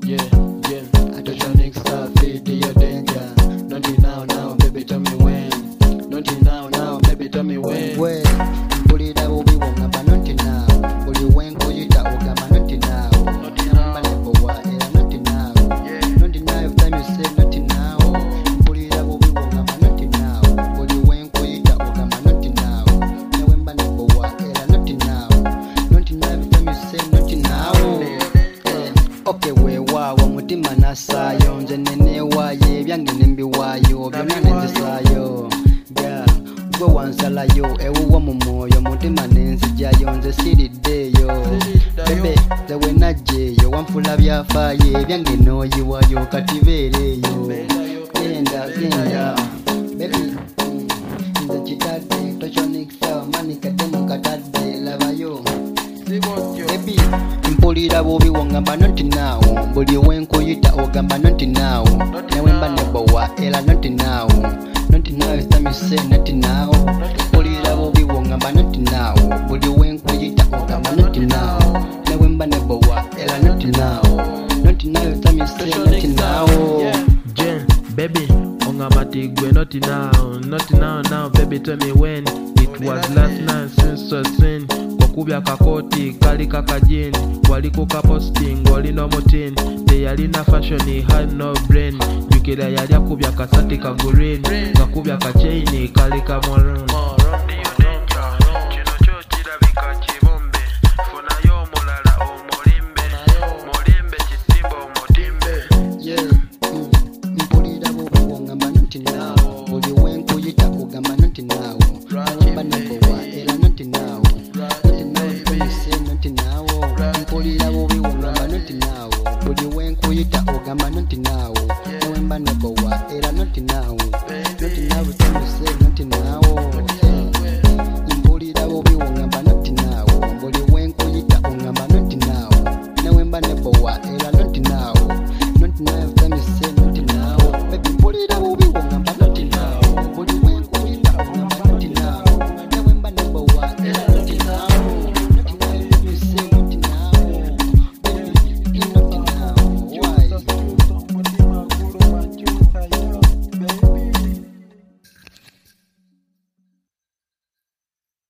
Yeah, yeah. I don't your next stop, feed your danger. Not now, baby, tell me when. Not now, baby, tell me when. When mpulira bubi wongamba not now. Buli wenkuyita ogamba not now. Namba nebowa era not now. Not now every time you say not now. Mpulira bubi wongamba not now. Buli wenkuyita ogamba not now. Namba nebowa era not now. Not now every time you say not now. Okay, weewaawo mutima nasaayo nze neneewaayo ebyange nembiwaayo byonna nenzisayo gwe wansalayo ewuwa mu mwoyo mutima nenzijayo nze siriddeeyo bebe nze wenajjeeyo wanfula byafaayo ebyange nooyiwayo kati beereeyo genda bebi nze kitadde tokyonikisa manikadde mukatadde labayo baby mpulira bubi wongamba not now. Buli wenkuyita ogamba not now. Newemba nebowa era not now. Not now every time you say not now. Mpulira bubi wongamba not now. Buli wenkuyita ogamba not now. Newemba nebowa era not now. Not now every time you say not now. Jen, baby, ongamba tigwe not now, baby, tell me when. It was last night since so sin. Kubya kakoti kali kakajini waliko kaposting walino mutin teyalina fashion had no brain jukira yalya kubya kasati ka green ngakubya ka chain kali ka maroon mpulira bubi wongamba not now. Buli wenkuyita ogamba not now. Newemba nebowa era not now. Mpulira bubi wongamba not now. Buli wenkuyita ogamba not now. Newemba nebowa era not now. Not now every time you say not now.